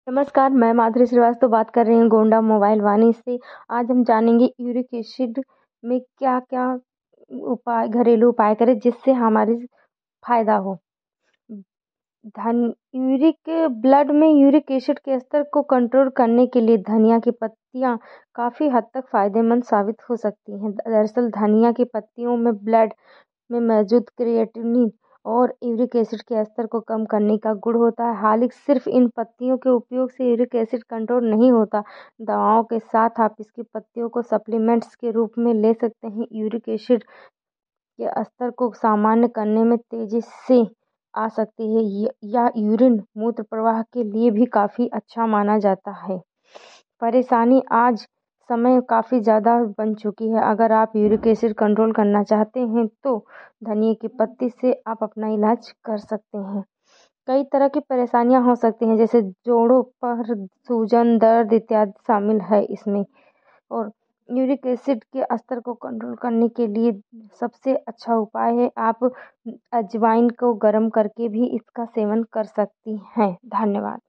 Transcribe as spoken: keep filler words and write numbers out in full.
नमस्कार, मैं माधुरी श्रीवास्तव बात कर रही हूँ गोंडा मोबाइल वाणी से। आज हम जानेंगे यूरिक एसिड में क्या-क्या उपाय घरेलू उपाय करें जिससे हमारी फ़ायदा हो। धन यूरिक ब्लड में यूरिक एसिड के स्तर को कंट्रोल करने के लिए धनिया की पत्तियाँ काफ़ी हद तक फ़ायदेमंद साबित हो सकती हैं। दरअसल धनिया की पत्तियों में ब्लड में मौजूद क्रिएटिनिन और यूरिक एसिड के स्तर को कम करने का गुण होता है। हालांकि सिर्फ इन पत्तियों के उपयोग से यूरिक एसिड कंट्रोल नहीं होता, दवाओं के साथ आप इसकी पत्तियों को सप्लीमेंट्स के रूप में ले सकते हैं। यूरिक एसिड के स्तर को सामान्य करने में तेजी से आ सकती है या यूरिन मूत्र प्रवाह के लिए भी काफ़ी अच्छा माना जाता है। परेशानी आज समय काफ़ी ज़्यादा बन चुकी है। अगर आप यूरिक एसिड कंट्रोल करना चाहते हैं तो धनिया की पत्ती से आप अपना इलाज कर सकते हैं। कई तरह की परेशानियां हो सकती हैं, जैसे जोड़ों पर सूजन, दर्द इत्यादि शामिल है इसमें। और यूरिक एसिड के स्तर को कंट्रोल करने के लिए सबसे अच्छा उपाय है आप अजवाइन को गर्म करके भी इसका सेवन कर सकती हैं। धन्यवाद।